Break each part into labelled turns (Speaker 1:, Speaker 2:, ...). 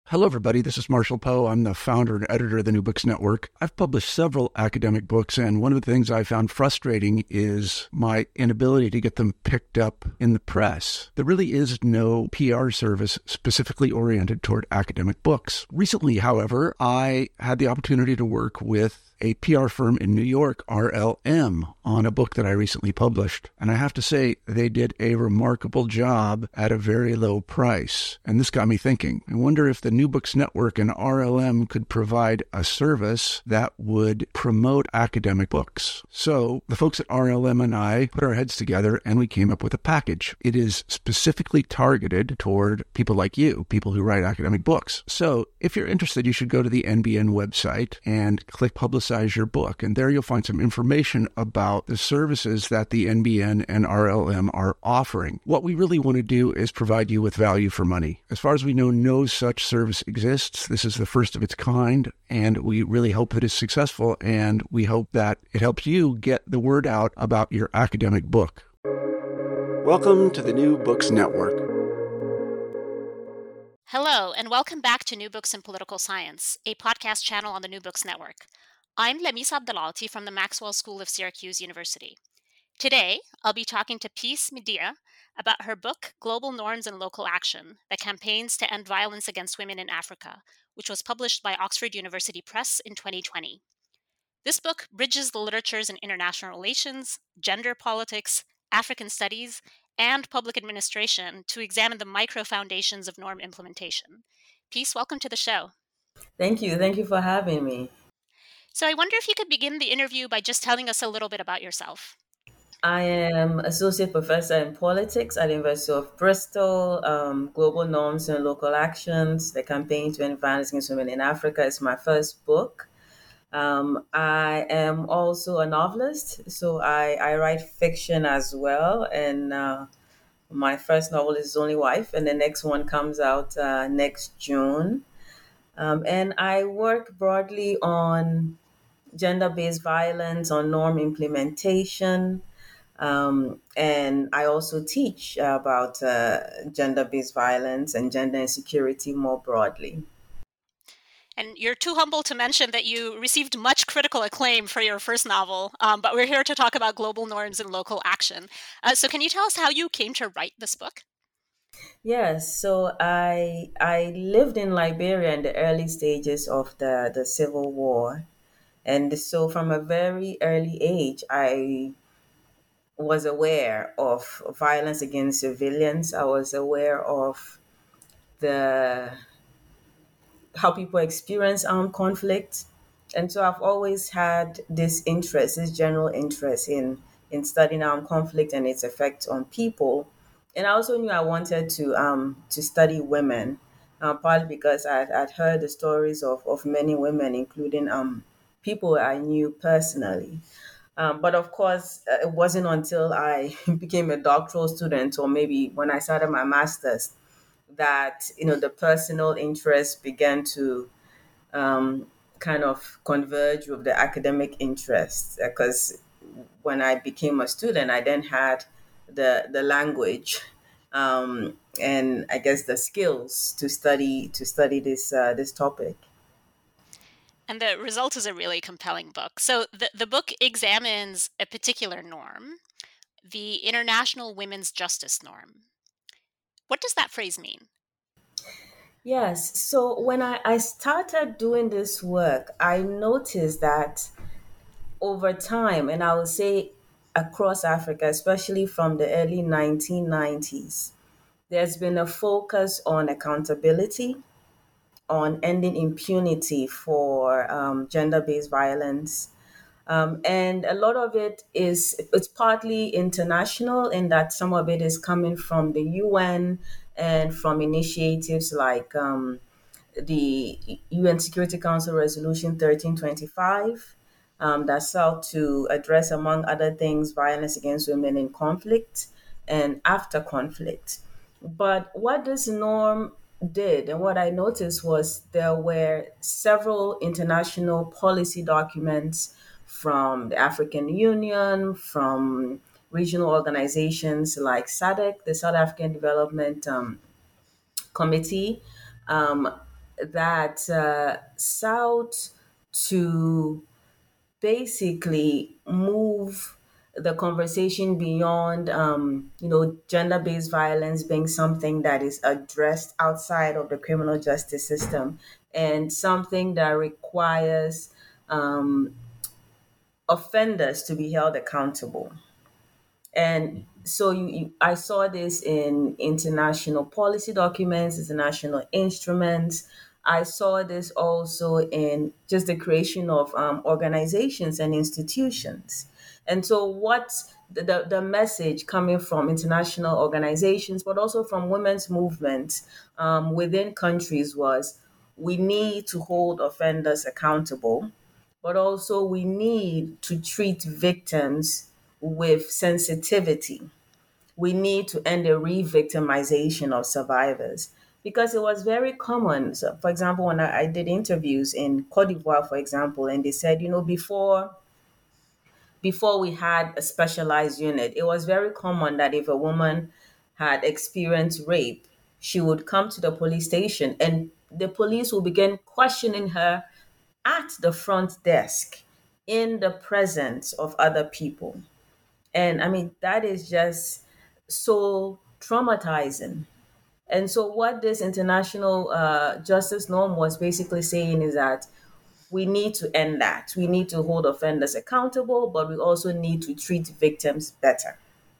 Speaker 1: Hello, everybody. This is Marshall Poe. I'm the founder and editor of the New Books Network. I've published several academic books, and one of the things I found frustrating is my inability to get them picked up in the press. There really is no PR service specifically oriented toward academic books. Recently, however, I had the opportunity to work with a PR firm in New York, RLM, on a book that I recently published. And I have to say, they did a remarkable job at a very low price. And this got me thinking. I wonder if the New Books Network and RLM could provide a service that would promote academic books. So the folks at RLM and I put our heads together and we came up with a package. It is specifically targeted toward people like you, people who write academic books. So if you're interested, you should go to the NBN website and click Publicize Your Book. And there you'll find some information about the services that the NBN and RLM are offering. What we really want to do is provide you with value for money. As far as we know, no such service exists. This is the first of its kind, and we really hope that it's successful, and we hope that it helps you get the word out about your academic book. Welcome to the New Books Network.
Speaker 2: Hello, and welcome back to New Books in Political Science, a podcast channel on the New Books Network. I'm Lamisa Abdelalti from the Maxwell School of Syracuse University. Today, I'll be talking to Peace Medea about her book, Global Norms and Local Action, The Campaigns to End Violence Against Women in Africa, which was published by Oxford University Press in 2020. This book bridges the literatures in international relations, gender politics, African studies, and public administration to examine the micro-foundations of norm implementation. Peace, welcome to the show.
Speaker 3: Thank you. Thank you for having me.
Speaker 2: So I wonder if you could begin the interview by just telling us a little bit about yourself.
Speaker 3: I am Associate Professor in Politics at the University of Bristol. Global Norms and Local Actions, The Campaign to End Violence Against Women in Africa is my first book. I am also a novelist, so I write fiction as well. And my first novel is Only Wife, and the next one comes out next June. And I work broadly on gender-based violence, on norm implementation, and I also teach about gender-based violence and gender insecurity more broadly.
Speaker 2: And you're too humble to mention that you received much critical acclaim for your first novel, but we're here to talk about global norms and local action. So can you tell us how you came to write this book?
Speaker 3: Yes, so I lived in Liberia in the early stages of the Civil War. And so from a very early age, I was aware of violence against civilians. I was aware of the how people experience armed conflict. And so I've always had this interest, this general interest in studying armed conflict and its effect on people. And I also knew I wanted to study women, partly because I'd heard the stories of many women, including people I knew personally. But of course, it wasn't until I became a doctoral student, or maybe when I started my master's, that the personal interest began to kind of converge with the academic interest. Because when I became a student, I then had the language and I guess the skills to study this topic.
Speaker 2: And the result is a really compelling book. So the book examines a particular norm, the International Women's Justice Norm. What does that phrase mean?
Speaker 3: Yes. So when I started doing this work, I noticed that over time, and I would say across Africa, especially from the early 1990s, there's been a focus on accountability, on ending impunity for gender-based violence. And a lot of it's partly international in that some of it is coming from the UN and from initiatives like the UN Security Council Resolution 1325 that sought to address, among other things, violence against women in conflict and after conflict. But what this norm did, and what I noticed, was there were several international policy documents from the African Union, from regional organizations like SADC, the South African Development Committee, um, that sought to basically move the conversation beyond, gender-based violence being something that is addressed outside of the criminal justice system and something that requires offenders to be held accountable. And so I saw this in international policy documents, international instruments. I saw this also in just the creation of organizations and institutions. And so, what the message coming from international organizations, but also from women's movements within countries was we need to hold offenders accountable, but also we need to treat victims with sensitivity. We need to end the re victimization of survivors because it was very common. So, for example, when I did interviews in Cote d'Ivoire, for example, and they said, before we had a specialized unit, it was very common that if a woman had experienced rape, she would come to the police station and the police will begin questioning her at the front desk in the presence of other people. And I mean, that is just so traumatizing. And so, what this international justice norm was basically saying is that we need to end that. We need to hold offenders accountable, but we also need to treat victims better.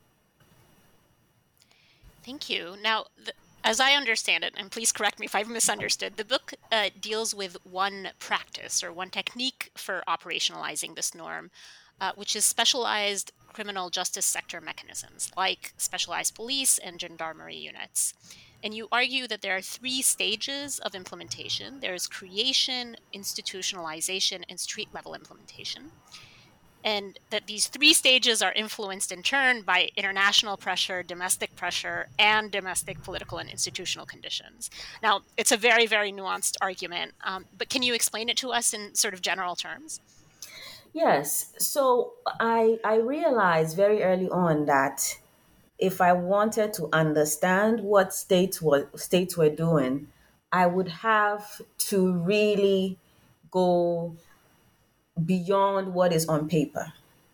Speaker 2: Thank you. Now, as I understand it, and please correct me if I've misunderstood, the book deals with one practice or one technique for operationalizing this norm, which is specialized criminal justice sector mechanisms like specialized police and gendarmerie units. And you argue that there are three stages of implementation. There's creation, institutionalization, and street level implementation. And that these three stages are influenced in turn by international pressure, domestic pressure, and domestic political and institutional conditions. Now, it's a very, very nuanced argument, but can you explain it to us in sort of general terms?
Speaker 3: Yes. So I realized very early on that if I wanted to understand what states were doing, I would have to really go beyond what is on paper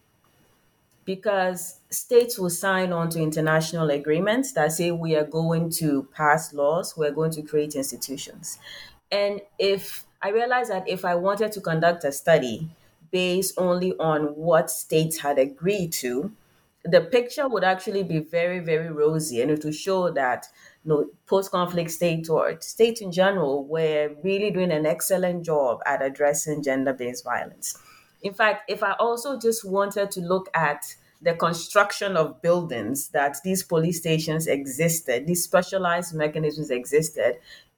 Speaker 3: because states will sign on to international agreements that say we are going to pass laws, we're going to create institutions. And if I realized that if I wanted to conduct a study based only on what states had agreed to, the picture would actually be very, very rosy, and it would show that post-conflict states or states in general were really doing an excellent job at addressing gender-based violence. In fact, if I also just wanted to look at the construction of buildings that these police stations existed, these specialized mechanisms existed,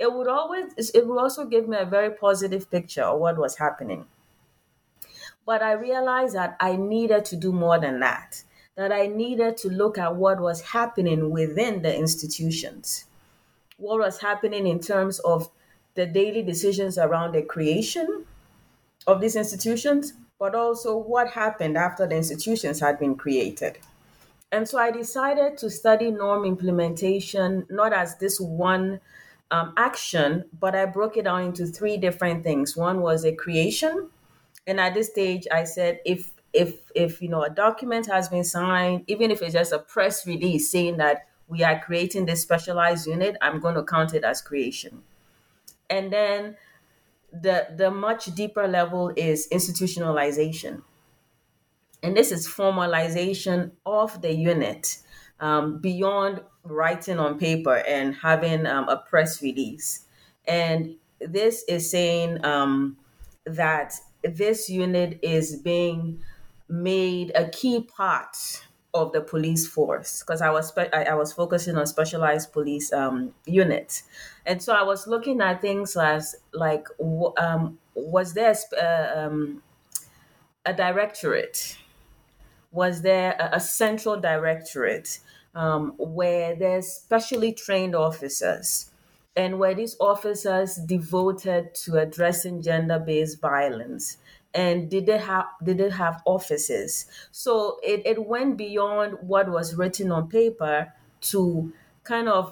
Speaker 3: it would also give me a very positive picture of what was happening. But I realized that I needed to do more than that I needed to look at what was happening within the institutions, what was happening in terms of the daily decisions around the creation of these institutions, but also what happened after the institutions had been created. And so I decided to study norm implementation not as this one action, but I broke it down into three different things. One was a creation, and at this stage, I said if a document has been signed, even if it's just a press release saying that we are creating this specialized unit, I'm going to count it as creation. And then the much deeper level is institutionalization. And this is formalization of the unit beyond writing on paper and having a press release. And this is saying that this unit is being made a key part of the police force because I was focusing on specialized police units, and so I was looking at things as like was there a directorate, was there a central directorate where there's specially trained officers and where these officers devoted to addressing gender-based violence, and did they have offices? So it went beyond what was written on paper to kind of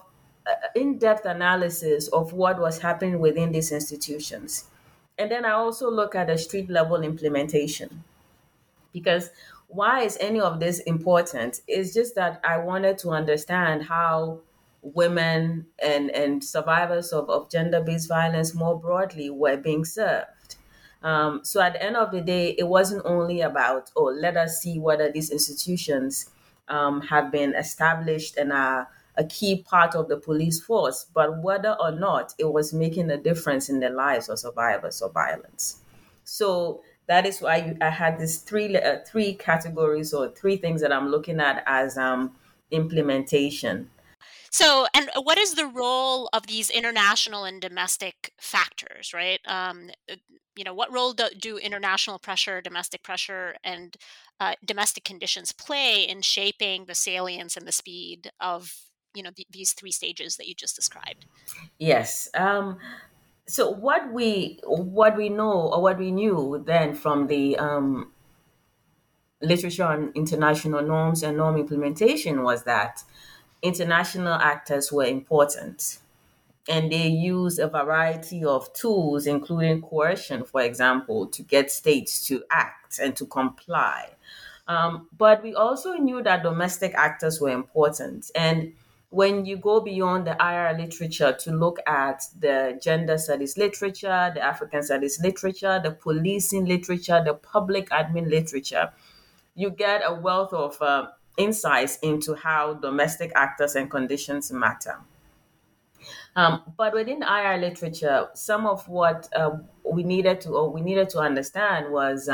Speaker 3: in-depth analysis of what was happening within these institutions. And then I also look at the street level implementation, because why is any of this important? It's just that I wanted to understand how women and survivors of gender-based violence more broadly were being served. So at the end of the day, it wasn't only about, oh, let us see whether these institutions have been established and are a key part of the police force, but whether or not it was making a difference in the lives of survivors of violence. So that is why I had these three categories, or three things that I'm looking at as implementation.
Speaker 2: So, and what is the role of these international and domestic factors, right? What role do international pressure, domestic pressure, and domestic conditions play in shaping the salience and the speed of, these three stages that you just described?
Speaker 3: Yes. So what we know, or what we knew then from the literature on international norms and norm implementation, was that international actors were important, and they use a variety of tools, including coercion, for example, to get states to act and to comply. But we also knew that domestic actors were important. And when you go beyond the IR literature to look at the gender studies literature, the African studies literature, the policing literature, the public admin literature, you get a wealth of insights into how domestic actors and conditions matter. But within the IR literature, some of what we needed to understand was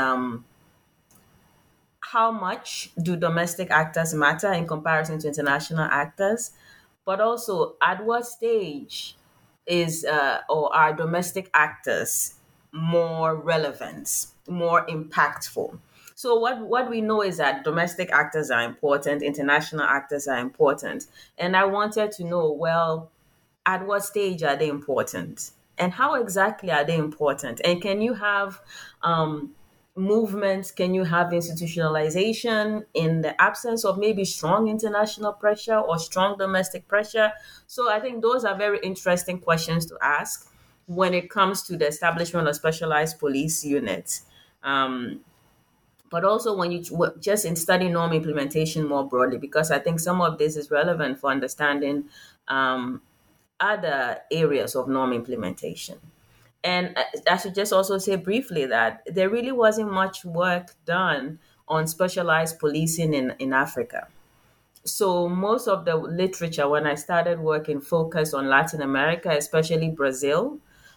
Speaker 3: how much do domestic actors matter in comparison to international actors, but also at what stage is or are domestic actors more relevant, more impactful. So what we know is that domestic actors are important, international actors are important, and I wanted to know, well, at what stage are they important, and how exactly are they important, and can you have movements, can you have institutionalization in the absence of maybe strong international pressure or strong domestic pressure? So I think those are very interesting questions to ask when it comes to the establishment of specialized police units. But also when you just in study norm implementation more broadly, because I think some of this is relevant for understanding other areas of norm implementation. And I should just also say briefly that there really wasn't much work done on specialized policing in Africa. So most of the literature, when I started working, focused on Latin America, especially Brazil,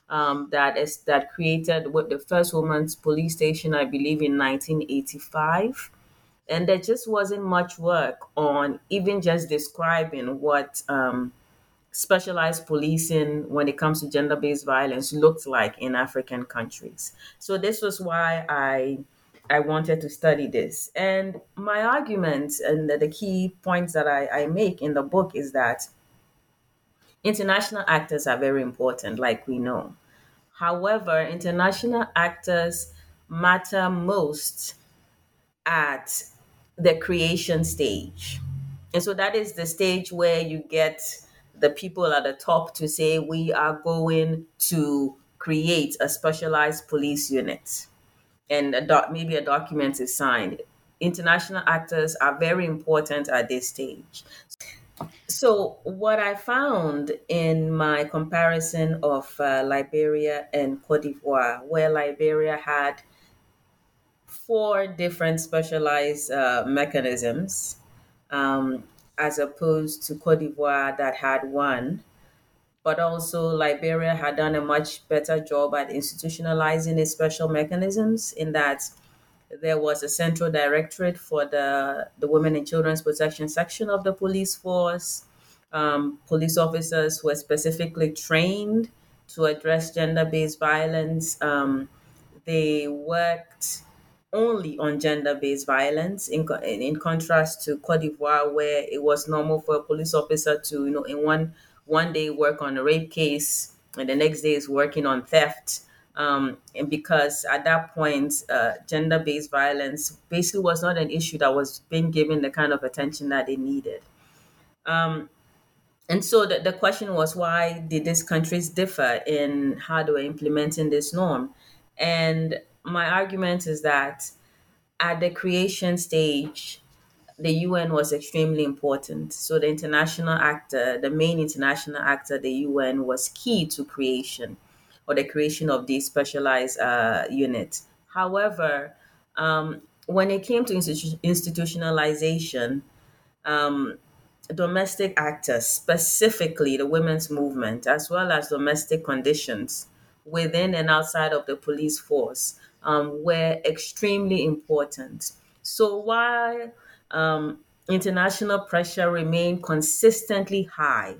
Speaker 3: that created what the first women's police station, I believe, in 1985. And there just wasn't much work on even just describing what specialized policing when it comes to gender-based violence looked like in African countries. So this was why I wanted to study this. And my arguments and the key points that I make in the book is that international actors are very important, like we know. However, international actors matter most at the creation stage. And so that is the stage where you get the people at the top to say, we are going to create a specialized police unit. And maybe a document is signed. International actors are very important at this stage. So, what I found in my comparison of Liberia and Cote d'Ivoire, where Liberia had four different specialized mechanisms, as opposed to Cote d'Ivoire that had one. But also, Liberia had done a much better job at institutionalizing its special mechanisms, in that there was a central directorate for the Women and Children's Protection section of the police force. Police officers were specifically trained to address gender based violence. They worked only on gender-based violence, in contrast to Cote d'Ivoire, where it was normal for a police officer to, in one day work on a rape case, and the next day is working on theft. And because at that point, gender-based violence basically was not an issue that was being given the kind of attention that it needed. And so the question was, why did these countries differ in how they were implementing this norm? And my argument is that at the creation stage, the UN was extremely important. So the international actor, the main international actor, the UN, was key to creation or the creation of these specialized units. However, when it came to institutionalization, um, domestic actors, specifically the women's movement, as well as domestic conditions within and outside of the police force, were extremely important. So while international pressure remained consistently high,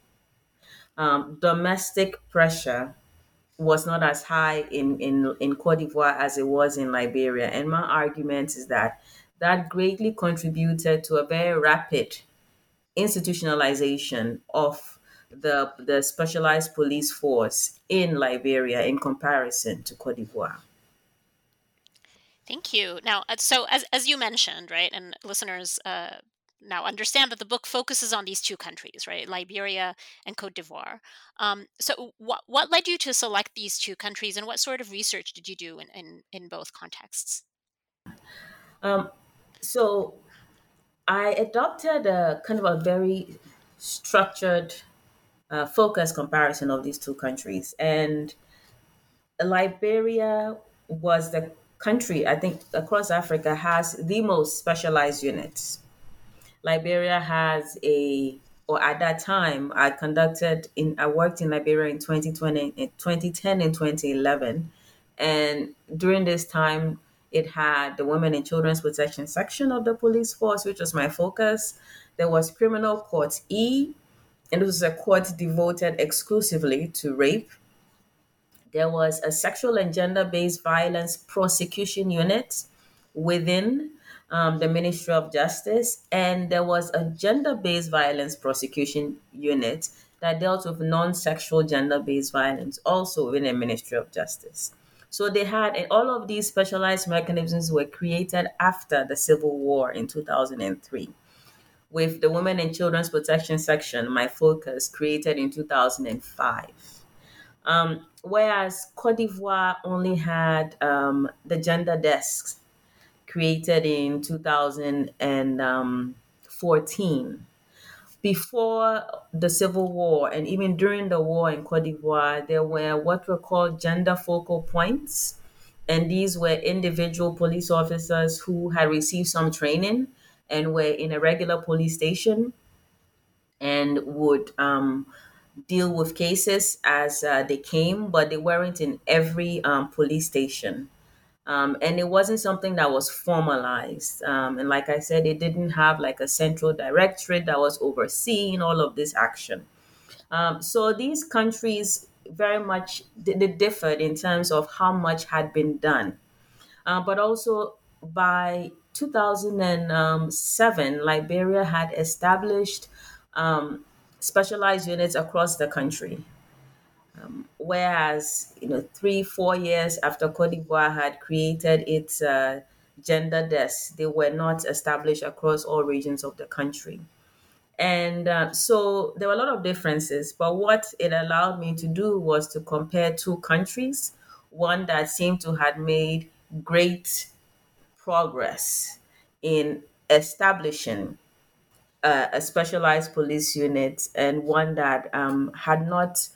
Speaker 3: domestic pressure was not as high in Cote d'Ivoire as it was in Liberia. And my argument is that that greatly contributed to a very rapid institutionalization of the specialized police force in Liberia in comparison to Cote d'Ivoire.
Speaker 2: Thank you. Now, so as you mentioned, right, and listeners now understand that the book focuses on these two countries, right, Liberia and Cote d'Ivoire. So, what led you to select these two countries, and what sort of research did you do in both contexts?
Speaker 3: Um, so I adopted a kind of a very structured, focused comparison of these two countries, and Liberia was the country, I think, across Africa has the most specialized units. Liberia has or at that time, I worked in Liberia in 2020, in 2010 and 2011. And during this time, it had the Women and Children's Protection section of the police force, which was my focus. There was Criminal Court E, and it was a court devoted exclusively to rape. There was a sexual and gender based violence prosecution unit within the Ministry of Justice, and there was a gender based violence prosecution unit that dealt with non sexual gender based violence, also within the Ministry of Justice. So they had, and all of these specialized mechanisms were created after the Civil War in 2003. With the Women and Children's Protection section, my focus, created in 2005. Whereas Cote d'Ivoire only had the gender desks created in 2014. Before the Civil War and even during the war in Cote d'Ivoire, there were what were called gender focal points. And these were individual police officers who had received some training and were in a regular police station and would deal with cases as they came, but they weren't in every police station. And it wasn't something that was formalized. And like I said, it didn't have like a central directorate that was overseeing all of this action. So these countries very much they differed in terms of how much had been done. But also by 2007, Liberia had established specialized units across the country. Whereas, 3, 4 years after Cote d'Ivoire had created its gender desk, they were not established across all regions of the country. And so there were a lot of differences, but what it allowed me to do was to compare two countries, one that seemed to had made great progress in establishing a specialized police unit, and one that had not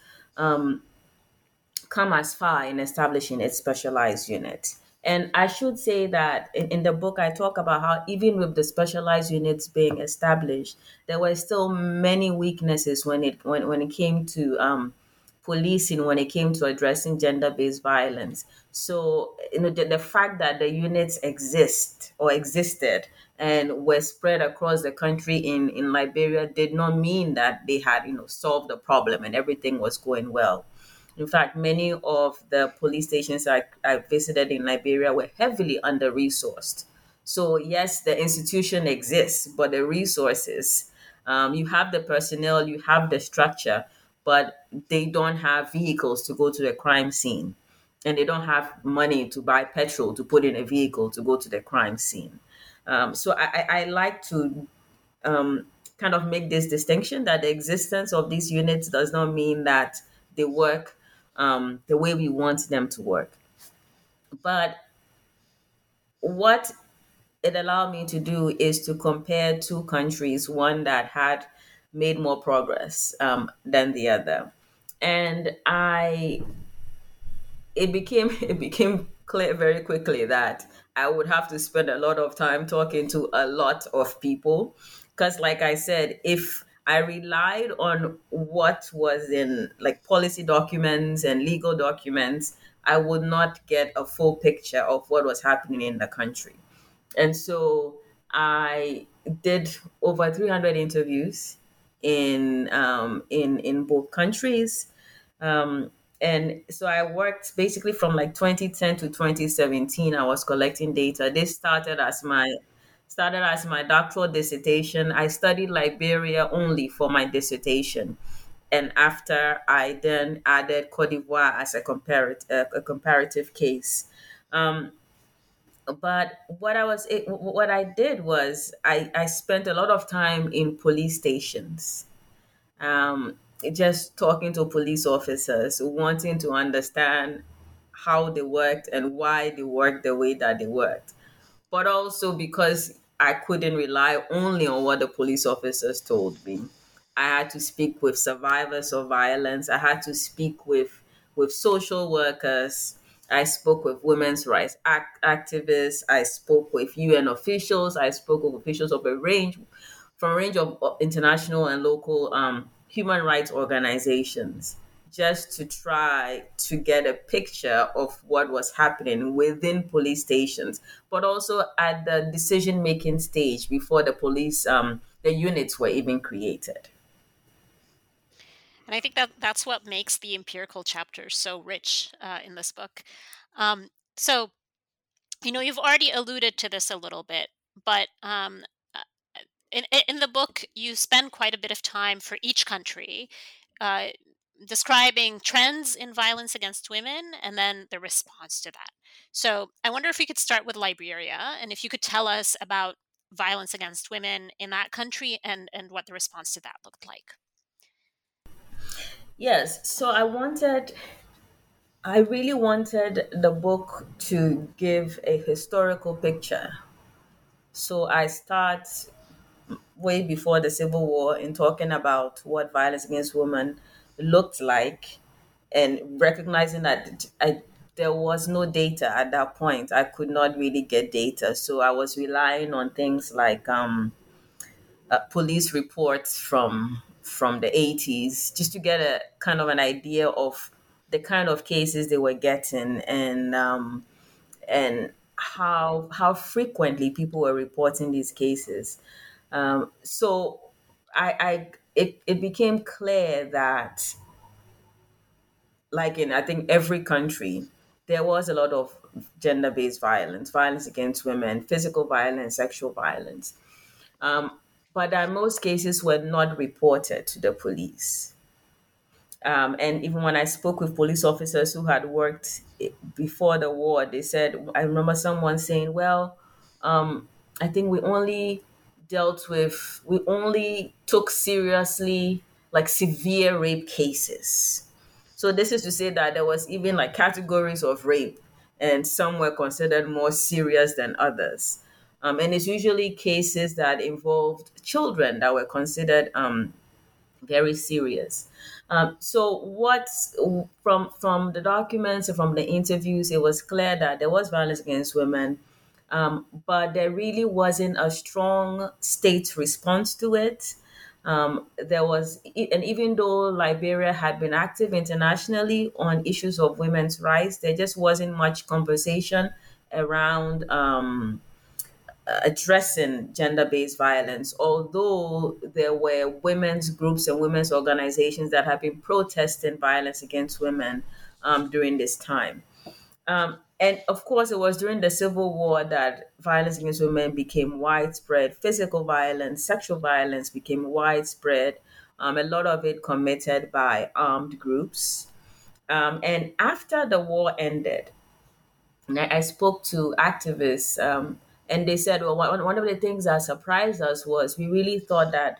Speaker 3: come as far in establishing its specialized unit. And I should say that in the book, I talk about how even with the specialized units being established, there were still many weaknesses when it came to policing, when it came to addressing gender based violence. So, the fact that the units exist or existed and were spread across the country in Liberia did not mean that they had, solved the problem and everything was going well. In fact, many of the police stations I visited in Liberia were heavily under resourced. So, yes, the institution exists, but the resources, you have the personnel, you have the structure, but they don't have vehicles to go to the crime scene. And they don't have money to buy petrol to put in a vehicle to go to the crime scene. So I like to kind of make this distinction that the existence of these units does not mean that they work the way we want them to work. But what it allowed me to do is to compare two countries, one that had made more progress than the other. And it became clear very quickly that I would have to spend a lot of time talking to a lot of people, because like I said, if I relied on what was in like policy documents and legal documents, I would not get a full picture of what was happening in the country. And so I did over 300 interviews in both countries. Um, and so I worked basically from like 2010 to 2017. I was collecting data. This started as my doctoral dissertation. I studied Liberia only for my dissertation. And after I then added Cote d'Ivoire as a comparative case. Um, but what I did was I spent a lot of time in police stations, um, just talking to police officers, wanting to understand how they worked and why they worked the way that they worked. But also because I couldn't rely only on what the police officers told me. I had to speak with survivors of violence. I had to speak with social workers. I spoke with women's rights activists. I spoke with UN officials. I spoke with officials of from a range of international and local human rights organizations, just to try to get a picture of what was happening within police stations, but also at the decision making stage before the units were even created.
Speaker 2: And I think that that's what makes the empirical chapters so rich in this book. So, you've already alluded to this a little bit, but uh, in the book, you spend quite a bit of time for each country uh, describing trends in violence against women and then the response to that. So I wonder if we could start with Liberia and if you could tell us about violence against women in that country and what the response to that looked like.
Speaker 3: Yes, so I really wanted the book to give a historical picture. So I start way before the Civil War in talking about what violence against women looked like, and recognizing that there was no data at that point. I could not really get data. So I was relying on things like police reports from the 80s, just to get a kind of an idea of the kind of cases they were getting, and how frequently people were reporting these cases. So it became clear that, like in I think every country, there was a lot of gender-based violence, violence against women, physical violence, sexual violence. Um, but that most cases were not reported to the police. And even when I spoke with police officers who had worked before the war, they said, I remember someone saying, well, I think we only took seriously like severe rape cases. So this is to say that there was even like categories of rape, and some were considered more serious than others. And it's usually cases that involved children that were considered very serious. So what from the documents and from the interviews, it was clear that there was violence against women, but there really wasn't a strong state response to it. And even though Liberia had been active internationally on issues of women's rights, there just wasn't much conversation around addressing gender-based violence, although there were women's groups and women's organizations that have been protesting violence against women during this time. And of course, it was during the Civil War that violence against women became widespread. Physical violence, sexual violence became widespread. A lot of it committed by armed groups. And after the war ended, and I spoke to activists, and they said, well, one of the things that surprised us was we really thought that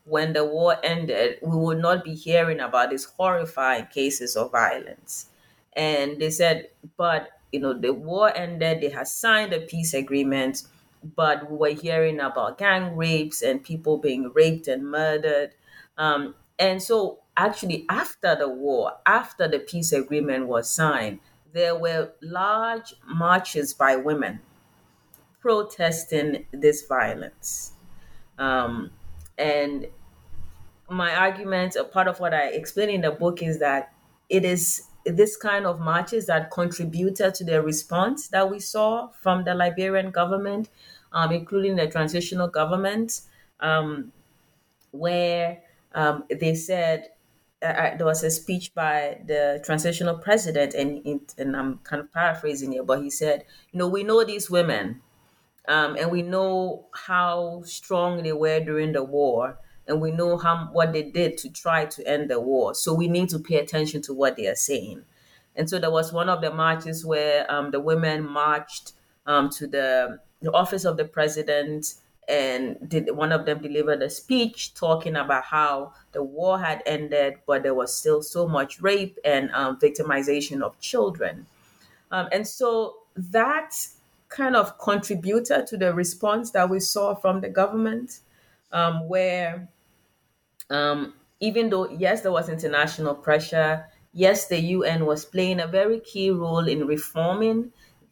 Speaker 3: when the war ended, we would not be hearing about these horrifying cases of violence. And they said, but the war ended, they had signed a peace agreement, but we were hearing about gang rapes and people being raped and murdered. And so, actually, after the war, after the peace agreement was signed, there were large marches by women protesting this violence. Um, and my argument, a part of what I explain in the book, is that it is this kind of marches that contributed to the response that we saw from the Liberian government, including the transitional government, um, where they said there was a speech by the transitional president, and I'm kind of paraphrasing it, but he said, we know these women, and we know how strong they were during the war, and we know what they did to try to end the war. So we need to pay attention to what they are saying. And so there was one of the marches where the women marched to the office of the president, and one of them delivered a speech talking about how the war had ended, but there was still so much rape and victimization of children. And so that kind of contributed to the response that we saw from the government, where even though, yes, there was international pressure, yes, the UN was playing a very key role in reforming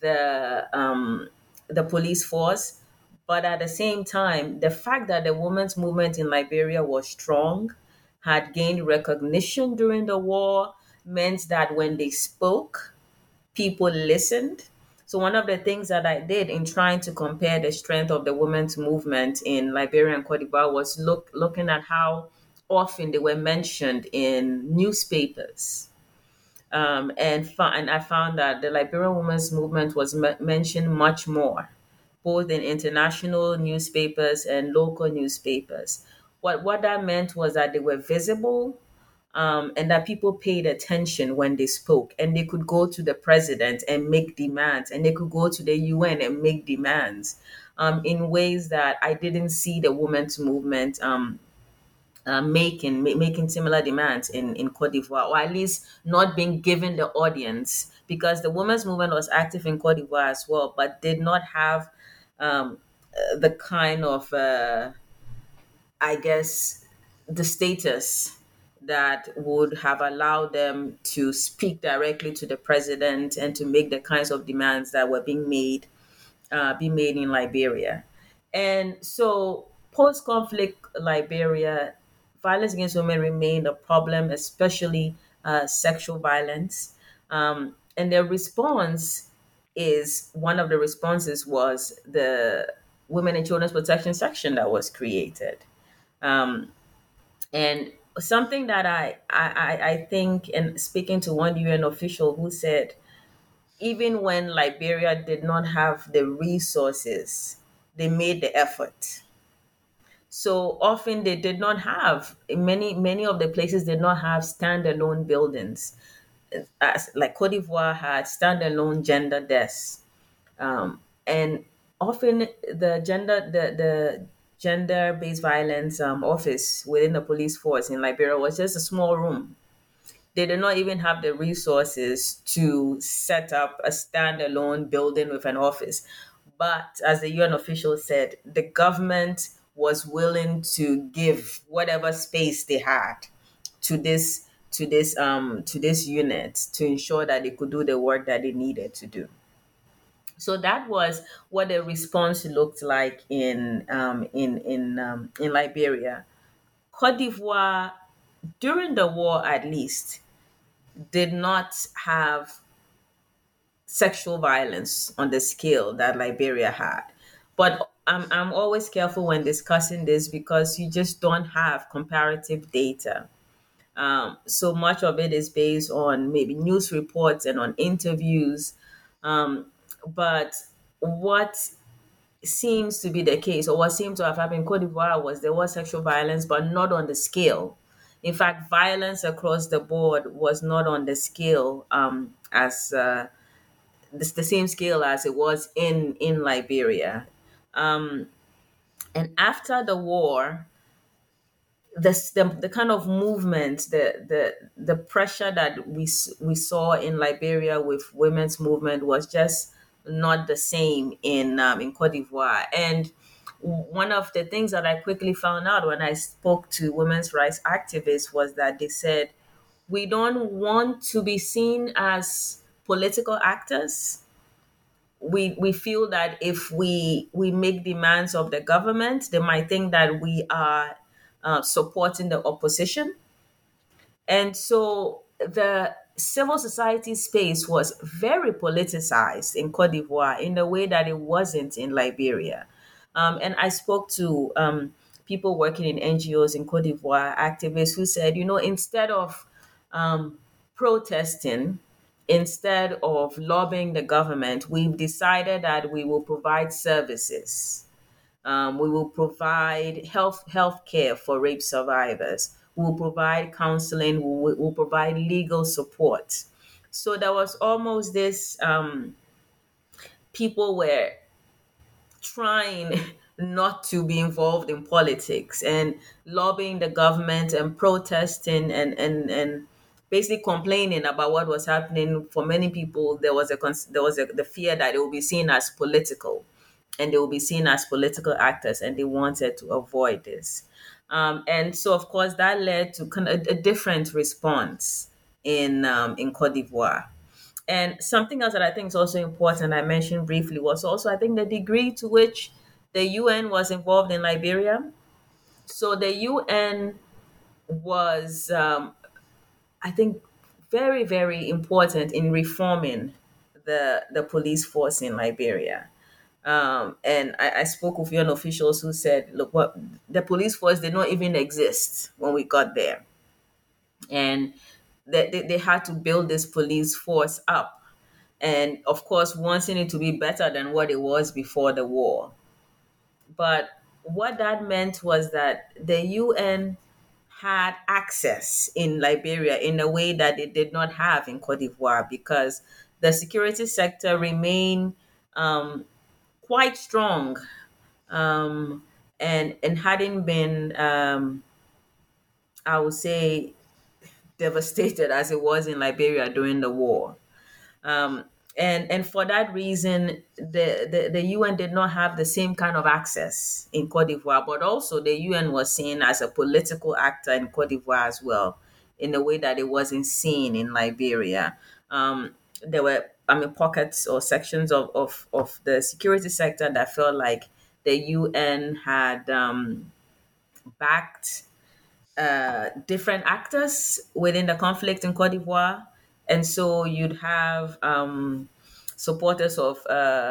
Speaker 3: the police force, but at the same time, the fact that the women's movement in Liberia was strong, had gained recognition during the war, meant that when they spoke, people listened. So one of the things that I did in trying to compare the strength of the women's movement in Liberia and Cote d'Ivoire was looking at how often they were mentioned in newspapers. And I found that the Liberian women's movement was mentioned much more, both in international newspapers and local newspapers. What that meant was that they were visible, and that people paid attention when they spoke, and they could go to the president and make demands, and they could go to the UN and make demands in ways that I didn't see the women's movement making similar demands in Cote d'Ivoire, or at least not being given the audience, because the women's movement was active in Cote d'Ivoire as well, but did not have the kind of I guess, the status that would have allowed them to speak directly to the president and to make the kinds of demands that were being made in Liberia. And so, post-conflict Liberia, violence against women remained a problem, especially sexual violence. And their response is one of the responses was the Women and Children's Protection Section that was created. Um, and something that I think, and speaking to one UN official who said, even when Liberia did not have the resources, they made the effort. So often they did not have, many of the places did not have standalone buildings. Like Cote d'Ivoire had standalone gender desks. And often the gender-based violence office within the police force in Liberia was just a small room. They did not even have the resources to set up a standalone building with an office. But as the UN official said, the government was willing to give whatever space they had to this unit to ensure that they could do the work that they needed to do. So that was what the response looked like in Liberia. Cote d'Ivoire, during the war at least, did not have sexual violence on the scale that Liberia had. But I'm always careful when discussing this because you just don't have comparative data. So much of it is based on maybe news reports and on interviews. But what seems to be the case, or what seemed to have happened in Cote d'Ivoire, was there was sexual violence, but not on the scale. In fact, violence across the board was not on the scale as the same scale as it was in Liberia. And after the war, the kind of movement, the pressure that we saw in Liberia with women's movement was just not the same in Cote d'Ivoire. And one of the things that I quickly found out when I spoke to women's rights activists was that they said, we don't want to be seen as political actors. We feel that if we make demands of the government, they might think that we are supporting the opposition. And so the civil society space was very politicized in Cote d'Ivoire in the way that it wasn't in Liberia. And I spoke to people working in NGOs in Cote d'Ivoire, activists who said, instead of um, protesting, instead of lobbying the government, we've decided that we will provide services. We will provide health care for rape survivors. We will provide counseling. We will provide legal support. So there was almost this people were trying not to be involved in politics and lobbying the government and protesting and basically complaining about what was happening. For many people, there was the fear that it will be seen as political, and they will be seen as political actors, and they wanted to avoid this. And so, of course, that led to kind of a different response in Cote d'Ivoire. And something else that I think is also important, I mentioned briefly, was also, I think, the degree to which the UN was involved in Liberia. So the UN was, I think, very, very important in reforming the police force in Liberia. And I spoke with UN officials who said, look, what the police force did not even exist when we got there. And they had to build this police force up. And of course, wanting it to be better than what it was before the war. But what that meant was that the UN had access in Liberia in a way that it did not have in Cote d'Ivoire, because the security sector remained quite strong, and hadn't been, I would say, devastated as it was in Liberia during the war. Um, and for that reason, the UN did not have the same kind of access in Cote d'Ivoire, but also the UN was seen as a political actor in Cote d'Ivoire as well, in a way that it wasn't seen in Liberia. There were, pockets or sections of the security sector that felt like the UN had backed different actors within the conflict in Cote d'Ivoire. And so you'd have supporters of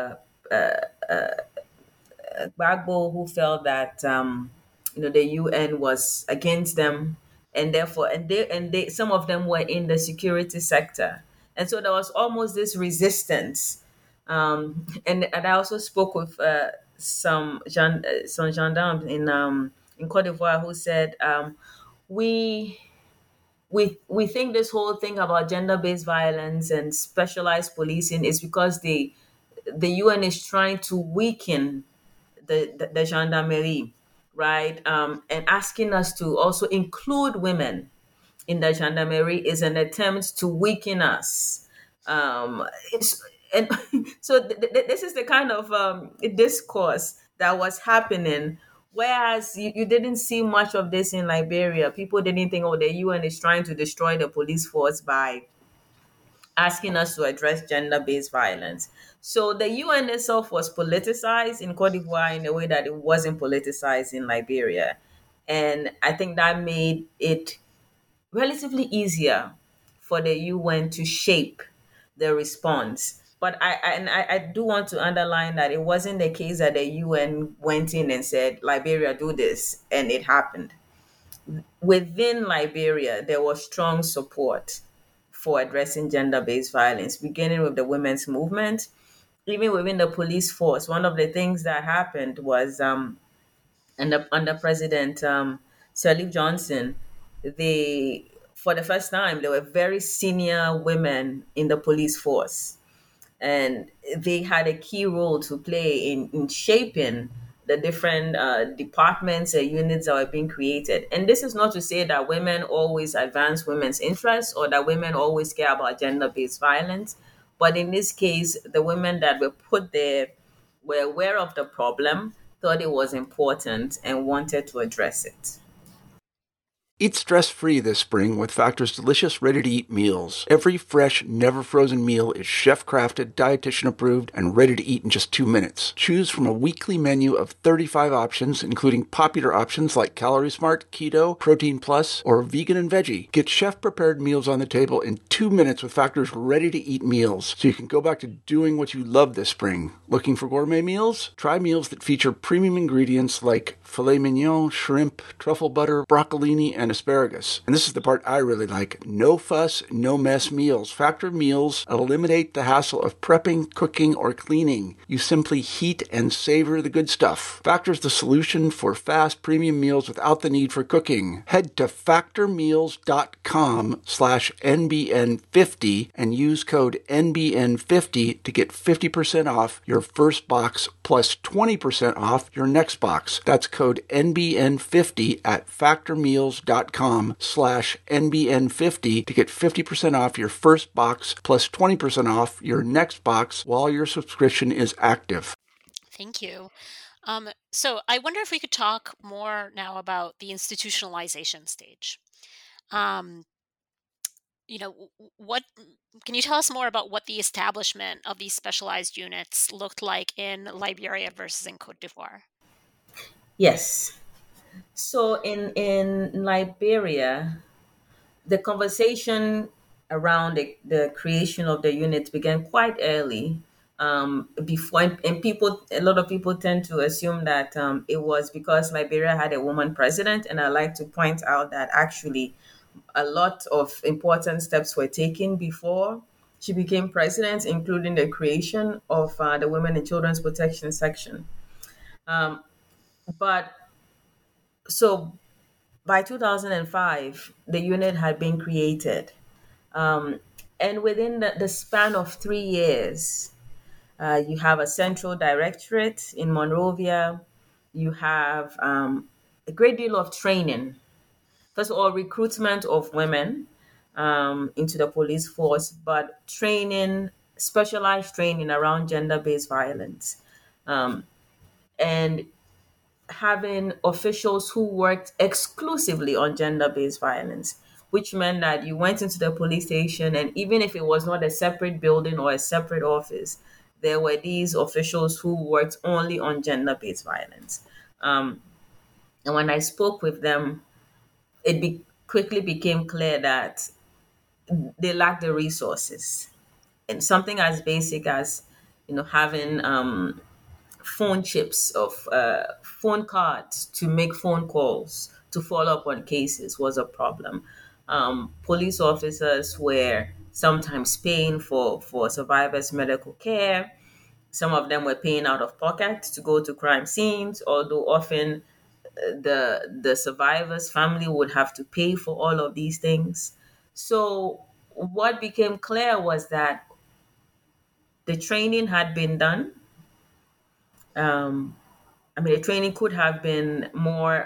Speaker 3: Gbagbo who felt that the UN was against them, and therefore, and they some of them were in the security sector, and so there was almost this resistance. And I also spoke with some gendarmes in Cote d'Ivoire who said, we we think this whole thing about gender-based violence and specialized policing is because the UN is trying to weaken the gendarmerie, right? And asking us to also include women in the gendarmerie is an attempt to weaken us. And so this is the kind of discourse that was happening. Whereas you didn't see much of this in Liberia. People didn't think, oh, the UN is trying to destroy the police force by asking us to address gender-based violence. So the UN itself was politicized in Cote d'Ivoire in a way that it wasn't politicized in Liberia. And I think that made it relatively easier for the UN to shape the response. But I do want to underline that it wasn't the case that the UN went in and said, Liberia, do this, and it happened. Within Liberia, there was strong support for addressing gender based violence, beginning with the women's movement. Even within the police force, one of the things that happened was under President Sirleaf Johnson, for the first time, there were very senior women in the police force. And they had a key role to play in shaping the different departments or units that were being created. And this is not to say that women always advance women's interests or that women always care about gender-based violence. But in this case, the women that were put there were aware of the problem, thought it was important, and wanted to address it.
Speaker 1: Eat stress-free this spring with Factor's delicious, ready-to-eat meals. Every fresh, never-frozen meal is chef-crafted, dietitian-approved, and ready to eat in just 2 minutes. Choose from a weekly menu of 35 options, including popular options like Calorie Smart, Keto, Protein Plus, or Vegan and Veggie. Get chef-prepared meals on the table in 2 minutes with Factor's ready-to-eat meals, so you can go back to doing what you love this spring. Looking for gourmet meals? Try meals that feature premium ingredients like filet mignon, shrimp, truffle butter, broccolini, and asparagus. And this is the part I really like. No fuss, no mess meals. Factor meals eliminate the hassle of prepping, cooking, or cleaning. You simply heat and savor the good stuff. Factor's the solution for fast premium meals without the need for cooking. Head to factormeals.com/NBN50 and use code NBN50 to get 50% off your first box plus 20% off your next box. That's code NBN50 at factormeals.com/NBN50 to get 50% off your first box plus 20% off your next box while your subscription is active.
Speaker 2: Thank you. So I wonder if we could talk more now about the institutionalization stage. What can you tell us more about what the establishment of these specialized units looked like in Liberia versus in Cote d'Ivoire?
Speaker 3: Yes. So in Liberia, the conversation around the creation of the unit began quite early. Before and a lot of people tend to assume that it was because Liberia had a woman president, and I like to point out that actually a lot of important steps were taken before she became president, including the creation of the Women and Children's Protection Section. But so by 2005, the unit had been created. And within the span of 3 years, you have a central directorate in Monrovia. You have a great deal of training. First of all, recruitment of women into the police force, but training, specialized training around gender-based violence. And having officials who worked exclusively on gender-based violence, which meant that you went into the police station, and even if it was not a separate building or a separate office, there were these officials who worked only on gender-based violence. And when I spoke with them, quickly became clear that they lacked the resources. And something as basic as, having phone chips of phone cards to make phone calls to follow up on cases was a problem. Police officers were sometimes paying for survivors' medical care. Some of them were paying out of pocket to go to crime scenes, although often the survivor's family would have to pay for all of these things. So what became clear was that the training had been done. The training could have been more,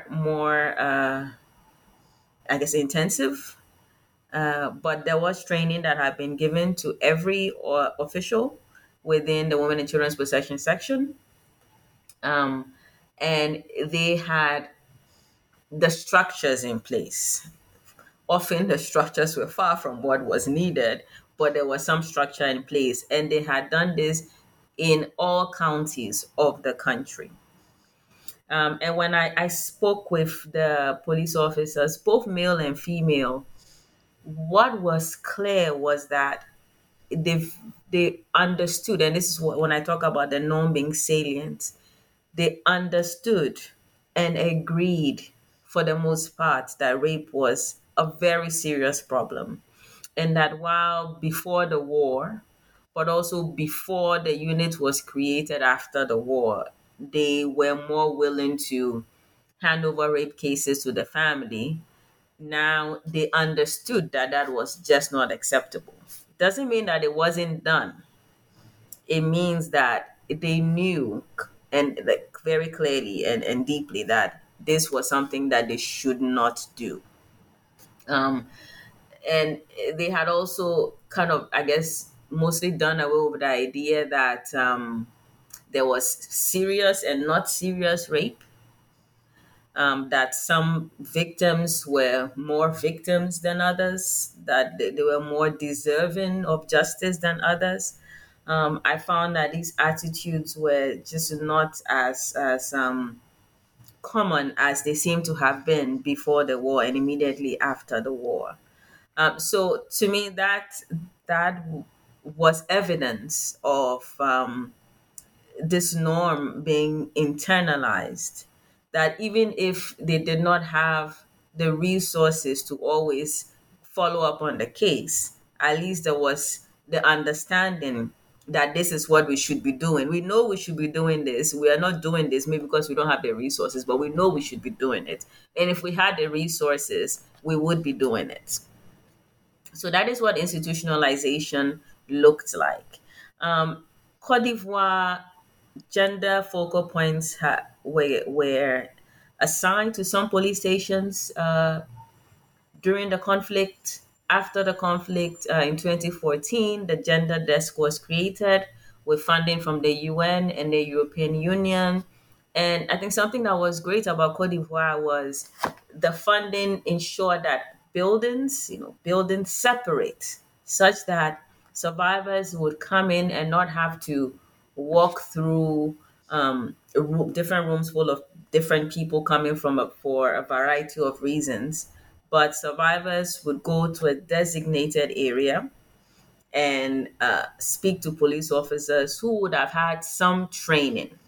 Speaker 3: I guess, intensive. But there was training that had been given to every official within the Women and Children's Protection Section. And they had the structures in place. Often the structures were far from what was needed, but there was some structure in place. And they had done this in all counties of the country. And when I spoke with the police officers, both male and female, what was clear was that they understood, and this is when I talk about the norm being salient, they understood and agreed for the most part that rape was a very serious problem. And that while before the war, but also before the unit was created after the war, they were more willing to hand over rape cases to the family. Now they understood that that was just not acceptable. Doesn't mean that it wasn't done. It means that they knew and like very clearly and deeply that this was something that they should not do. Um, and they had also kind of, I guess, mostly done away with the idea that there was serious and not serious rape, that some victims were more victims than others, that they were more deserving of justice than others. I found that these attitudes were just not as common as they seem to have been before the war and immediately after the war. So to me, that was evidence of this norm being internalized, that even if they did not have the resources to always follow up on the case, at least there was the understanding that this is what we should be doing. We know we should be doing this. We are not doing this maybe because we don't have the resources, but we know we should be doing it. And if we had the resources, we would be doing it. So that is what institutionalization looked like. Cote d'Ivoire gender focal points were assigned to some police stations during the conflict. After the conflict in 2014, the gender desk was created with funding from the UN and the European Union. And I think something that was great about Cote d'Ivoire was the funding ensured that buildings separate such that survivors would come in and not have to walk through different rooms full of different people coming for a variety of reasons. But survivors would go to a designated area and speak to police officers who would have had some training.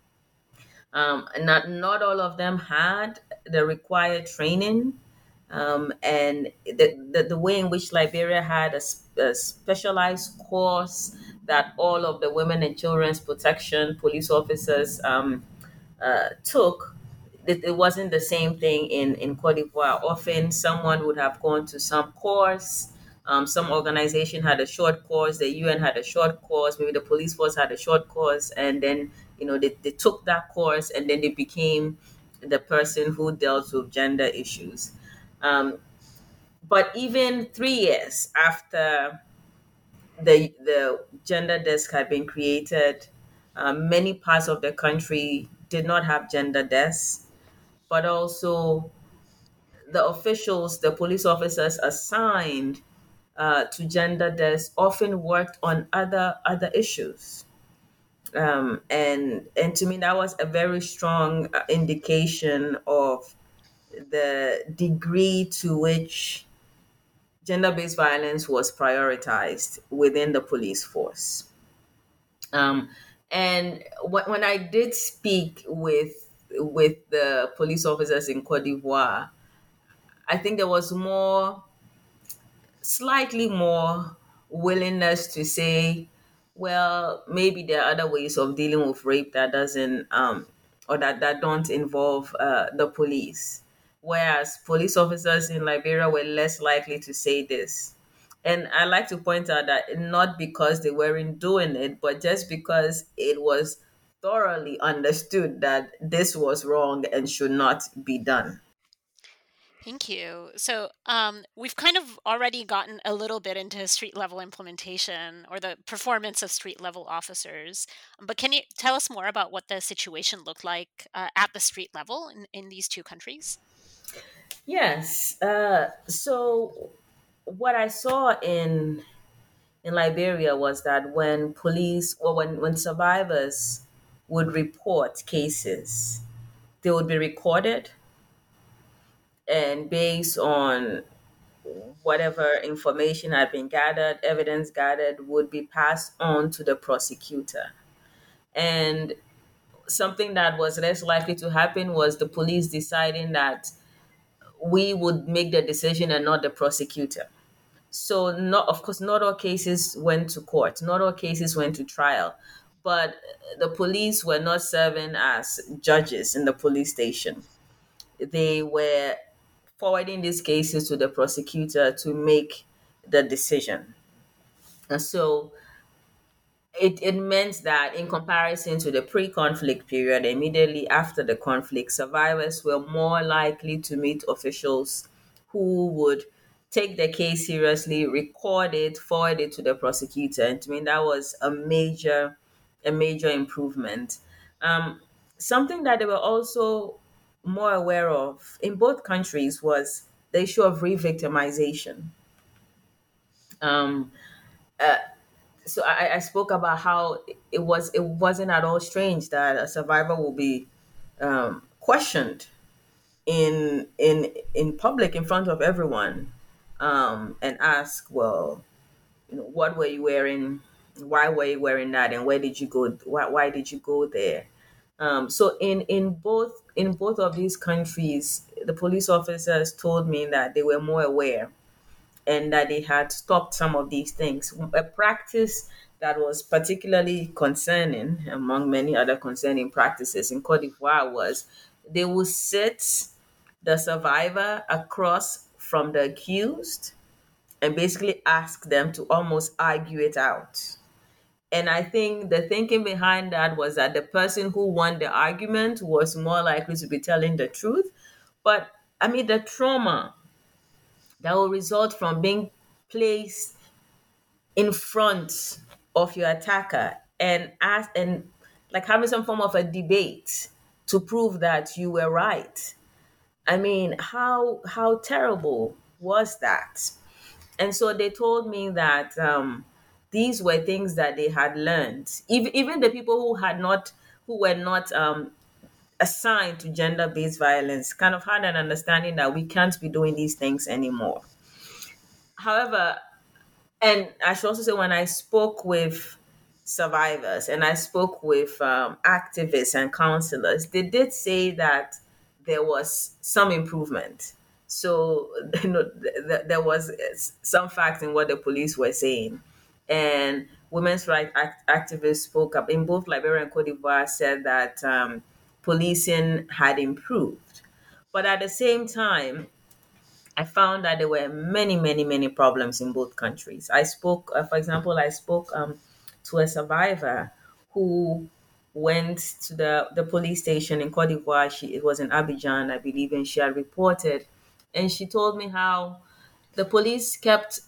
Speaker 3: Not all of them had the required training, and the way in which Liberia had a specialized course that all of the women and children's protection police officers took, it wasn't the same thing in Cote d'Ivoire. Often someone would have gone to some course. Some organization had a short course, the UN had a short course, maybe the police force had a short course, and then they took that course and then they became the person who dealt with gender issues. But even 3 years after the gender desk had been created, many parts of the country did not have gender desks, but also the officials, the police officers assigned to gender desks often worked on other issues. And to me, that was a very strong indication of the degree to which gender-based violence was prioritized within the police force. Um, and when I did speak with the police officers in Cote d'Ivoire, I think there was slightly more willingness to say, well, maybe there are other ways of dealing with rape that doesn't or that don't involve the police. Whereas police officers in Liberia were less likely to say this. And I like to point out that not because they weren't doing it, but just because it was thoroughly understood that this was wrong and should not be done.
Speaker 2: Thank you. So, we've kind of already gotten a little bit into street level implementation or the performance of street level officers. But can you tell us more about what the situation looked like at the street level in these two countries?
Speaker 3: Yes. So what I saw in Liberia was that when police or when survivors would report cases, they would be recorded, and based on whatever information had been gathered, evidence gathered would be passed on to the prosecutor. And something that was less likely to happen was the police deciding that we would make the decision and not the prosecutor. So, not of course, not all cases went to court, not all cases went to trial, but the police were not serving as judges in the police station. They were forwarding these cases to the prosecutor to make the decision. And so it meant that in comparison to the pre-conflict period, immediately after the conflict, survivors were more likely to meet officials who would take the case seriously, record it, forward it to the prosecutor. And to me, that was a major improvement. Um, Something that they were also more aware of in both countries was the issue of re-victimization. Um, so I spoke about how it wasn't at all strange that a survivor will be questioned in public in front of everyone, and ask, well, what were you wearing, why were you wearing that, and where did you go, why did you go there. So in both of these countries, the police officers told me that they were more aware and that they had stopped some of these things. A practice that was particularly concerning, among many other concerning practices in Cote d'Ivoire, was they would sit the survivor across from the accused and basically ask them to almost argue it out. And I think the thinking behind that was that the person who won the argument was more likely to be telling the truth. But I mean, the trauma that will result from being placed in front of your attacker and ask, and like having some form of a debate to prove that you were right. I mean, how terrible was that? And so they told me that these were things that they had learned. Even the people who were not assigned to gender-based violence kind of had an understanding that we can't be doing these things anymore. However, and I should also say, when I spoke with survivors and I spoke with activists and counselors, they did say that there was some improvement. So there was some fact in what the police were saying. And women's rights activists spoke up in both Liberia and Cote d'Ivoire, said that policing had improved. But at the same time, I found that there were many, many, many problems in both countries. For example, I spoke to a survivor who went to the police station in Cote d'Ivoire. It was in Abidjan, I believe, and she had reported. And she told me how the police kept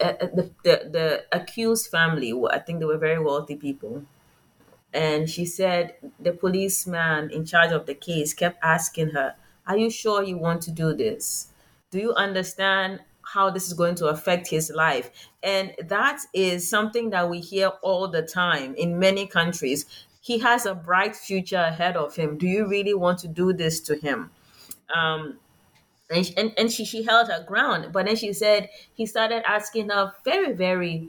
Speaker 3: the accused family. I think they were very wealthy people. And she said the policeman in charge of the case kept asking her, "Are you sure you want to do this? Do you understand how this is going to affect his life?" And that is something that we hear all the time in many countries. He has a bright future ahead of him. Do you really want to do this to him? Um, and she held her ground. But then she said he started asking her very, very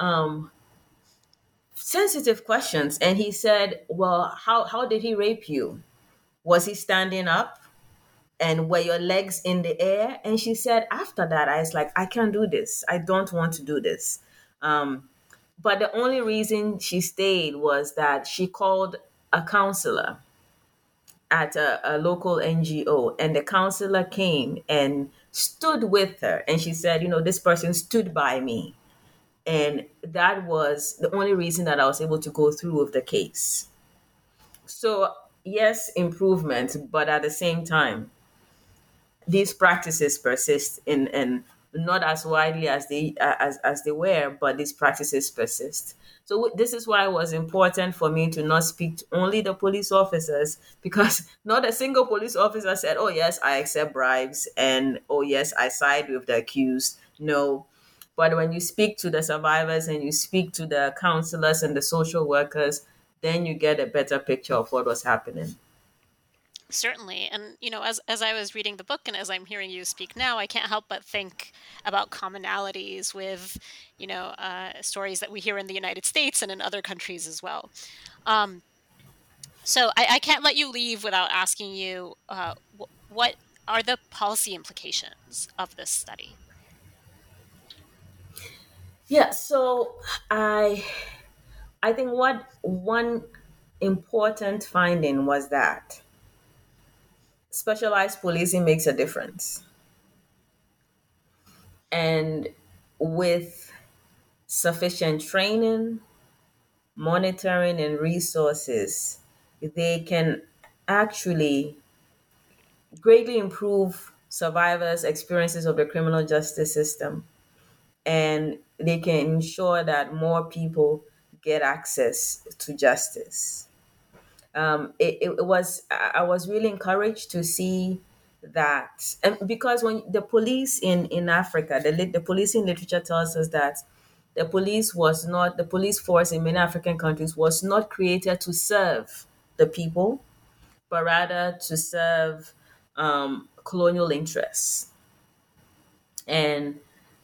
Speaker 3: sensitive questions. And he said, "Well, how did he rape you? Was he standing up? And were your legs in the air?" And she said, after that, I was like, "I can't do this. I don't want to do this." But the only reason she stayed was that she called a counselor at a local NGO, and the counselor came and stood with her. And she said, "This person stood by me." And that was the only reason that I was able to go through with the case. So, yes, improvement, but at the same time, these practices persist in and not as widely as they were, but these practices persist. So this is why it was important for me to not speak to only the police officers, because not a single police officer said, "Oh yes, I accept bribes," and "Oh yes, I side with the accused." No. But when you speak to the survivors and you speak to the counselors and the social workers, then you get a better picture of what was happening.
Speaker 2: Certainly. And, as I was reading the book and as I'm hearing you speak now, I can't help but think about commonalities with, stories that we hear in the United States and in other countries as well. So I can't let you leave without asking you, what are the policy implications of this study?
Speaker 3: Yeah, so I think what one important finding was that specialized policing makes a difference. And with sufficient training, monitoring, and resources, they can actually greatly improve survivors' experiences of the criminal justice system, and they can ensure that more people get access to justice. It was I was really encouraged to see that, and because when the police in Africa, the policing literature tells us that the police force in many African countries was not created to serve the people, but rather to serve colonial interests. And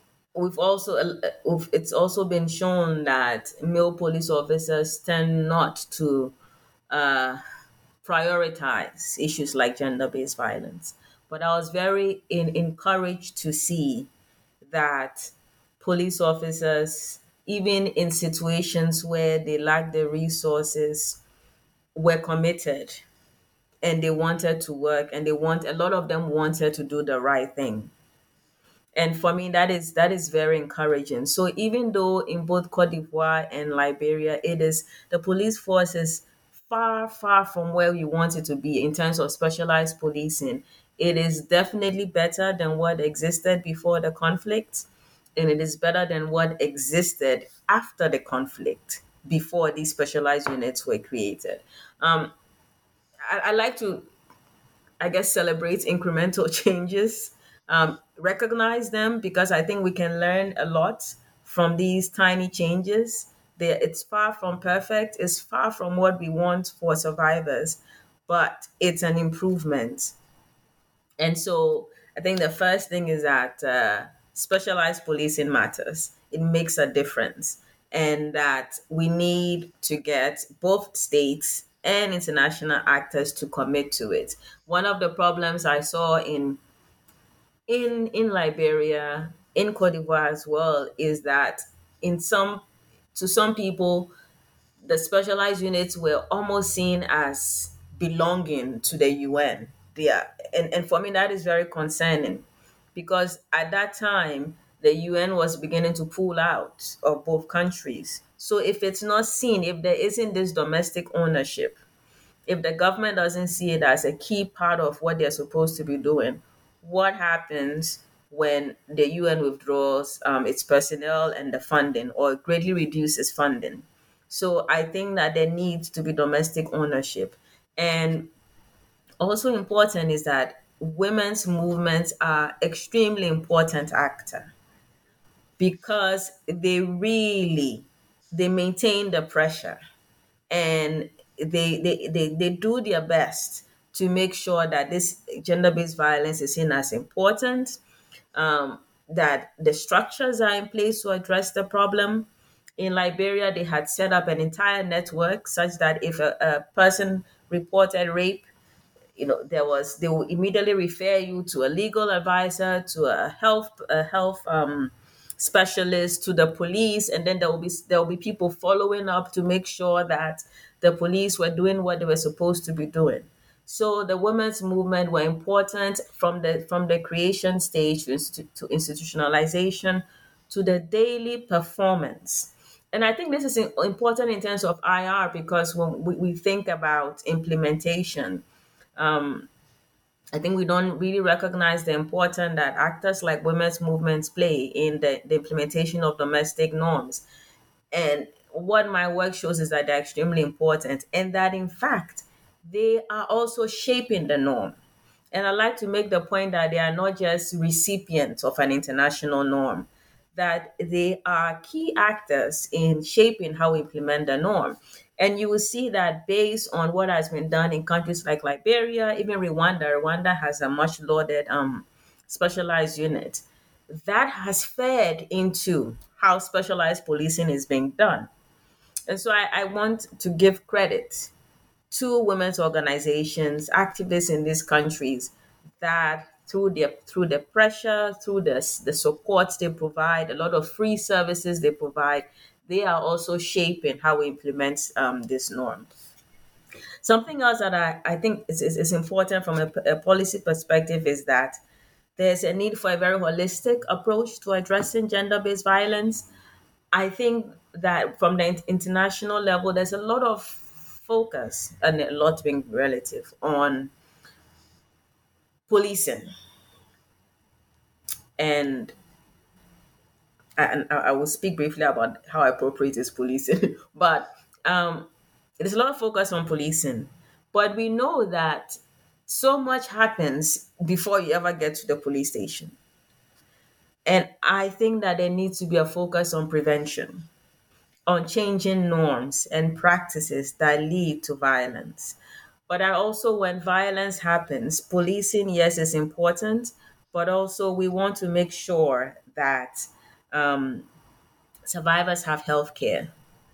Speaker 3: it's also been shown that male police officers tend not to uh, prioritize issues like gender-based violence. But I was very encouraged to see that police officers, even in situations where they lack the resources, were committed, and they wanted to work, and a lot of them wanted to do the right thing. And for me, that is very encouraging. So even though in both Cote d'Ivoire and Liberia, it is the police force is far, far from where you want it to be in terms of specialized policing, it is definitely better than what existed before the conflict, and it is better than what existed after the conflict, before these specialized units were created. Um, I like to, I guess, celebrate incremental changes, recognize them, because I think we can learn a lot from these tiny changes. It's far from perfect, it's far from what we want for survivors, but it's an improvement. And so I think the first thing is that specialized policing matters. It makes a difference. And that we need to get both states and international actors to commit to it. One of the problems I saw in Liberia, in Cote d'Ivoire as well, is that in some to some people, the specialized units were almost seen as belonging to the UN. And for me, that is very concerning, because at that time, the UN was beginning to pull out of both countries. So if it's not seen, if there isn't this domestic ownership, if the government doesn't see it as a key part of what they're supposed to be doing, what happens when the UN withdraws its personnel and the funding, or greatly reduces funding? So I think that there needs to be domestic ownership. And also important is that women's movements are extremely important actor, because they maintain the pressure, and they do their best to make sure that this gender-based violence is seen as important, that the structures are in place to address the problem. In Liberia, they had set up an entire network such that if a person reported rape, they will immediately refer you to a legal advisor, to a health specialist, to the police, and then there will be people following up to make sure that the police were doing what they were supposed to be doing. So the women's movement were important from the creation stage to institutionalization, to the daily performance. And I think this is important in terms of IR, because when we think about implementation, I think we don't really recognize the importance that actors like women's movements play in the implementation of domestic norms. And what my work shows is that they're extremely important, and that in fact, they are also shaping the norm. And I like to make the point that they are not just recipients of an international norm, that they are key actors in shaping how we implement the norm. And you will see that based on what has been done in countries like Liberia, even Rwanda has a much lauded specialized unit that has fed into how specialized policing is being done. And so I want to give credit to women's organizations, activists in these countries, that through the pressure, through the support they provide, a lot of free services they provide, they are also shaping how we implement this norm. Something else that I think is important from a policy perspective is that there's a need for a very holistic approach to addressing gender based violence. I think that from the international level, there's a lot of focus, and a lot being relative, on policing. And I will speak briefly about how appropriate is policing. But um, there's a lot of focus on policing. But we know that so much happens before you ever get to the police station. And I think that there needs to be a focus on prevention, on changing norms and practices that lead to violence. But I also, when violence happens, policing, yes, is important, but also we want to make sure that survivors have health care.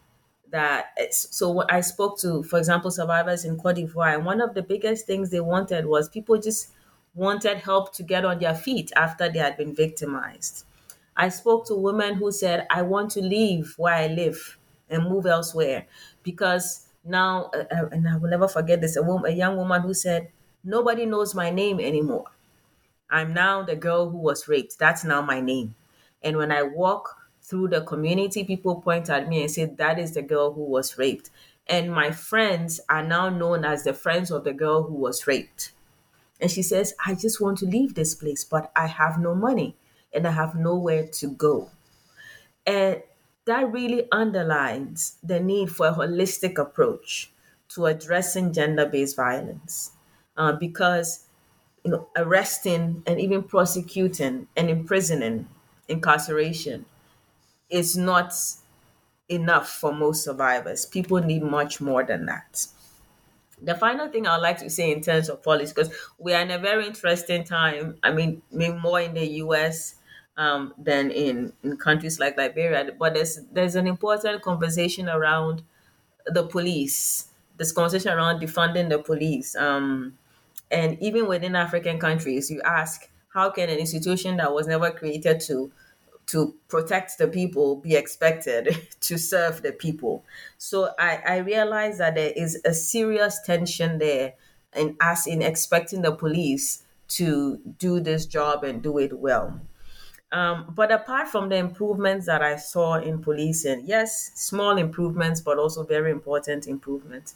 Speaker 3: So when I spoke to, for example, survivors in Cote d'Ivoire, and one of the biggest things they wanted was people just wanted help to get on their feet after they had been victimized. I spoke to women who said, I want to leave where I live and move elsewhere because now, and I will never forget this, a young woman who said, nobody knows my name anymore. I'm now the girl who was raped. That's now my name. And when I walk through the community, people point at me and say, that is the girl who was raped. And my friends are now known as the friends of the girl who was raped. And she says, I just want to leave this place, but I have no money and I have nowhere to go. And that really underlines the need for a holistic approach to addressing gender based violence. Because arresting and even prosecuting and imprisoning, incarceration is not enough for most survivors. People need much more than that. The final thing I'd like to say in terms of policy, because we are in a very interesting time. I mean, maybe more in the US than in countries like Liberia, but there's an important conversation around the police, this conversation around defunding the police. And even within African countries, you ask, how can an institution that was never created to protect the people be expected to serve the people? So I realize that there is a serious tension there in us in expecting the police to do this job and do it well. But apart from the improvements that I saw in policing, yes, small improvements, but also very important improvements.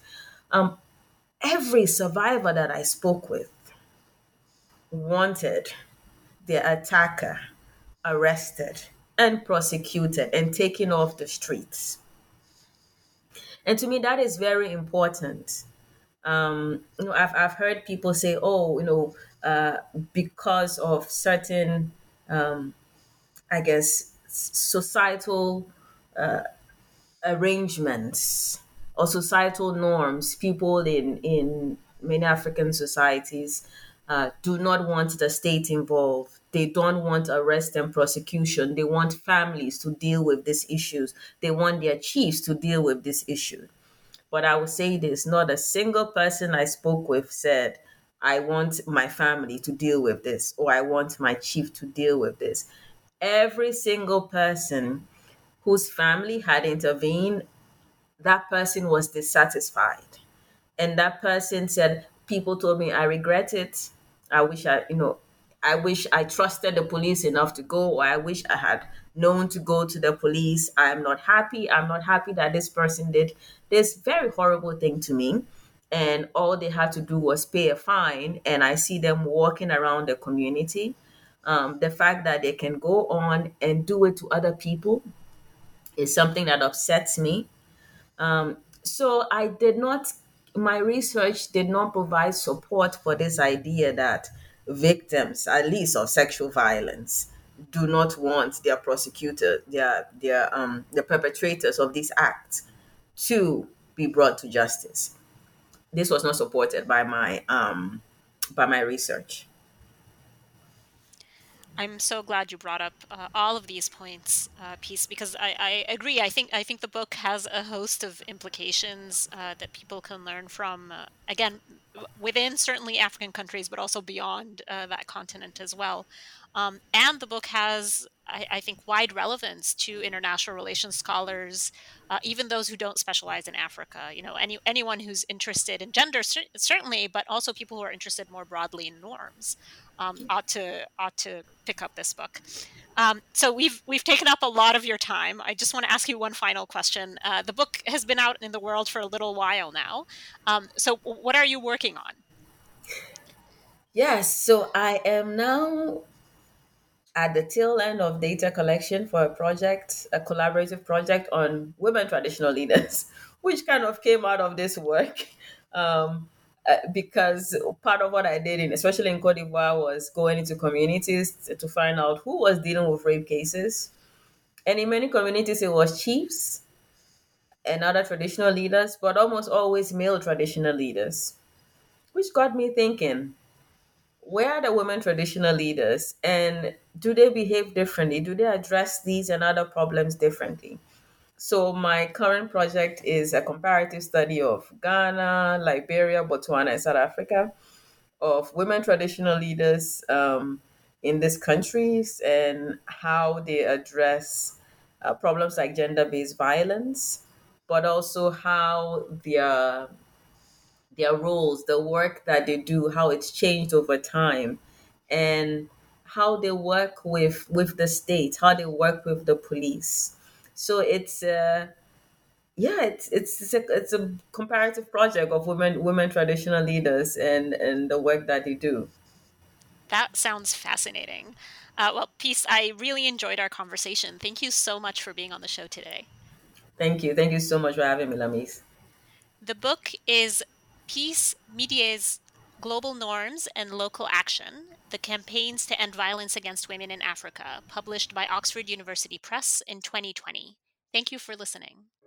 Speaker 3: Every survivor that I spoke with wanted the attacker arrested and prosecuted and taken off the streets. And to me, that is very important. I've heard people say, oh, because of certain, I guess, societal arrangements or societal norms, people in many African societies do not want the state involved. They don't want arrest and prosecution. They want families to deal with these issues. They want their chiefs to deal with this issue. But I will say this, not a single person I spoke with said, I want my family to deal with this, or I want my chief to deal with this. Every single person whose family had intervened, that person was dissatisfied. And that person said, people told me, I regret it. I wish I wish I trusted the police enough to go, or I wish I had known to go to the police. I'm not happy. I'm not happy that this person did this very horrible thing to me. And all they had to do was pay a fine. And I see them walking around the community. The fact that they can go on and do it to other people is something that upsets me. So my research did not provide support for this idea that victims, at least of sexual violence, do not want their prosecutor, the perpetrators of these acts to be brought to justice. This was not supported by my research.
Speaker 2: I'm so glad you brought up all of these points, Peace, because I agree. I think the book has a host of implications that people can learn from. Again, within certainly African countries, but also beyond that continent as well. And the book has, I think, wide relevance to international relations scholars, even those who don't specialize in Africa. Anyone who's interested in gender, certainly, but also people who are interested more broadly in norms. ought to pick up this book. So we've taken up a lot of your time. I just want to ask you one final question. The book has been out in the world for a little while now. So what are you working on?
Speaker 3: Yes, so I am now at the tail end of data collection for a collaborative project on women traditional leaders, which kind of came out of this work. Because part of what I did, especially in Cote d'Ivoire, was going into communities to find out who was dealing with rape cases. And in many communities, it was chiefs and other traditional leaders, but almost always male traditional leaders, which got me thinking, where are the women traditional leaders, and do they behave differently? Do they address these and other problems differently? So my current project is a comparative study of Ghana, Liberia, Botswana, and South Africa, of women traditional leaders in these countries and how they address problems like gender-based violence, but also how their roles, the work that they do, how it's changed over time, and how they work with the state, how they work with the police. So it's a comparative project of women traditional leaders and the work that they do.
Speaker 2: That sounds fascinating. Well, Peace, I really enjoyed our conversation. Thank you so much for being on the show today.
Speaker 3: Thank you so much for having me, Lamis.
Speaker 2: The book is Peace Midie's Global Norms and Local Action, The Campaigns to End Violence Against Women in Africa, published by Oxford University Press in 2020. Thank you for listening.